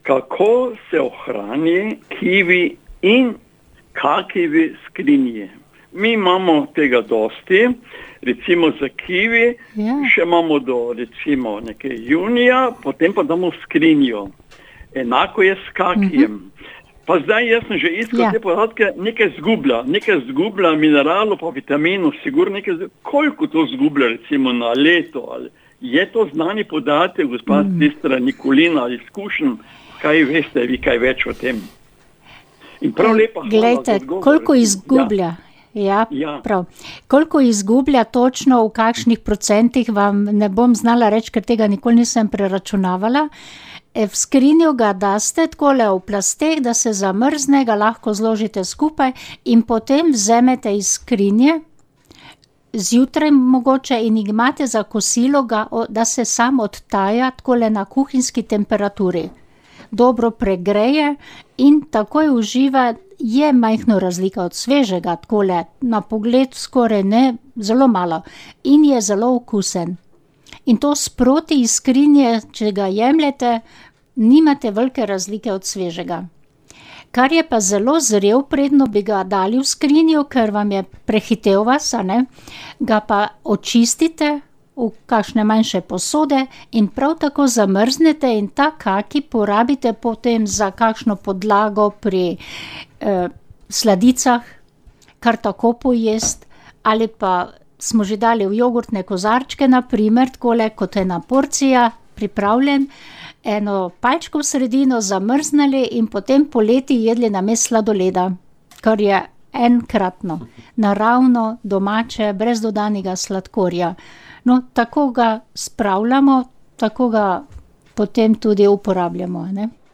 kako se ohrani kivi in kakivi skrinji. Mi imamo tega dosti, recimo za kivi, še imamo do recimo nekaj junija, potem pa damo skrinjo. Enako je s kakijem. Pa zdaj jaz sem že iskal te podatke, nekaj zgublja mineralov pa vitaminov, sigurno koliko to zgublja recimo na leto, ali je to znani podatek, gospod Sistra Nikolina, ali izkušen, kaj veste vi kaj več o tem? In prav lepa hvala. Glejte, koliko izgublja? Prav. Koliko izgublja točno, v kakšnih procentih vam ne bom znala reči, ker tega nikoli nisem preračunavala. V skrinjo ga daste takole v plasteh, da se zamrzne, ga lahko zložite skupaj in potem vzamete iz skrinje, zjutraj mogoče in imate za kosilo ga, da se sam odtaja takole na kuhinjski temperaturi. Dobro pregreje in takoj uživa, je majhno razlika od svežega, takole na pogled skoraj ne, zelo malo in je zelo okusen. In to sproti iz skrinje, če ga jemljete, nimate velike razlike od svežega. Kar je pa zelo zrel, predno bi ga dali v skrinjo, ker vam je prehitel vas, ga pa očistite v kakšne manjše posode in prav tako zamrznete in ta kaki porabite potem za kakšno podlago pri sladicah, kar tako pojest, ali pa smo že dali v jogurtne kozarčke, na primer, takole kot ena porcija, pripravljen, eno palčko v sredino zamrznili in potem poleti jedli namesto sladoleda, kar je enkratno, naravno, domače, brez dodanega sladkorja. No, tako ga spravljamo, tako ga potem tudi uporabljamo, ne.